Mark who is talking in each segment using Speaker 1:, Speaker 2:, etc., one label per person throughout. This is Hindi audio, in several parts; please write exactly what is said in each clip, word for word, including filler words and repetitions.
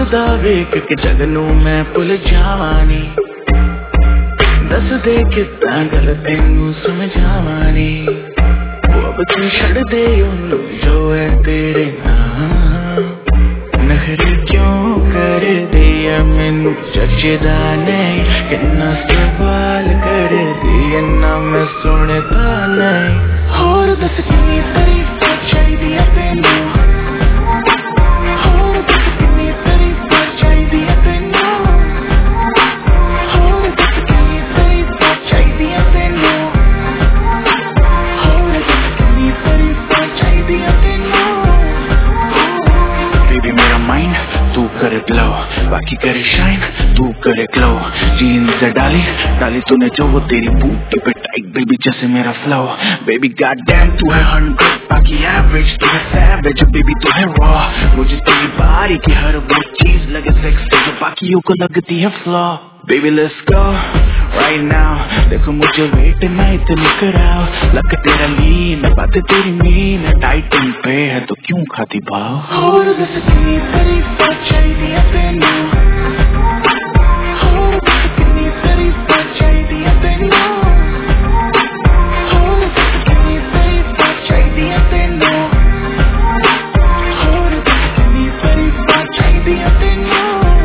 Speaker 1: हसदा वेख के जग नू मैं भुल जावानी दस दे कितना गल तेनू समझावानी अब तू छड़ दे ओनू जो है तेरे नाम नखरे क्यों कर दिया मैनू जचदा नहीं कितना सवाल कर दिया ना मैं सुनता नहीं होर दस कितनी तारीफ चाहिदी है तेनू होर दस कितनी तारीफ चाहिदी है तेनू होर दस कितनी तारीफ चाहिदी है तेनू होर दस कितनी तारीफ चाहिदी है तेनू बेबी मेरा माइंड तू करे ग्लो बाकी करे शाइन तू करे ग्लो जीन्स डाली डाली तूने जो वो तेरी बूटी पे टाइट बेबी जैसे मेरा फ्लो बेबी गॉड डैम तू है हंड्रेड बाकी एवरेज तू है सैवेज बेबी तू है रॉ मुझे तेरी बारी की हर वो चीज लगे सेक्स जो बाकियों को लगती है flaw baby let's go right now देखो मुझे वेट ना इतनी कराओ लग तेरा लीन बातें तेरी मीन टाइटन पे है तो क्यों खाती भाव और दस कितनी तारीफ चाहिदी है तेनू और दस कितनी तारीफ चाहिदी है तेनू और दस कितनी तारीफ चाहिदी है तेनू और दस कितनी तारीफ चाहिदी है तेनू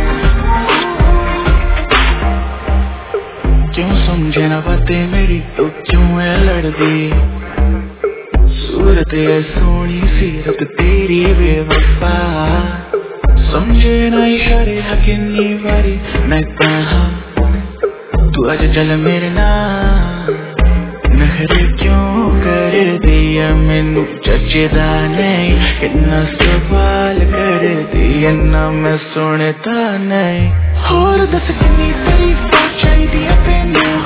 Speaker 1: क्यों समझे ना बातें मेरी तो क्यों है लड़दी सूरत है सोनी सीरत तेरी बेवफा समझे ना इशारे किन्नी बारी मैं कहा तू आज चल मेरे नाम नखरे क्यों कर दिया मैनू जचदा नहीं कितना सवाल कर दिया ना मैं सुनता नहीं होर दस कितनी तारीफ चाहिदी है तेनू